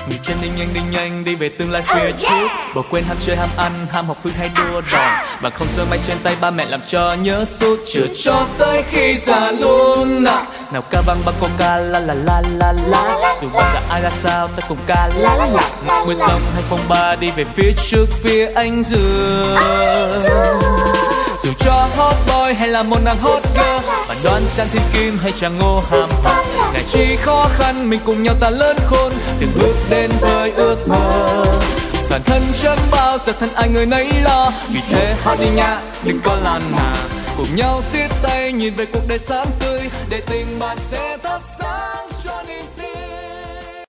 nhịp chân đi nhanh đi về tương lai phía trước. Bỏ quên ham chơi ham ăn ham học hư hay đua đòi, bằng không sương bay trên tay ba mẹ làm cho nhớ suốt. Chờ cho tới khi già luôn nào ca vang ba coca la la la la la. Dù bạn là ai ra sao ta cùng ca la la la. Mưa sông hay phong ba đi về phía trước phía anh dương. Dù cho hot boy hay là một nàng hot girl, bạn đoán chàng thiên kim hay chàng ngô hàm hậu, ngại chi khó khăn mình cùng nhau ta lớn khôn, từng bước đến với ước mơ. Bản thân chẳng bao giờ thân ai người nấy lo, vì thế hot đi nha đừng có làn nà, cùng nhau siết tay nhìn về cuộc đời sáng tươi để tình bạn sẽ thắp sáng.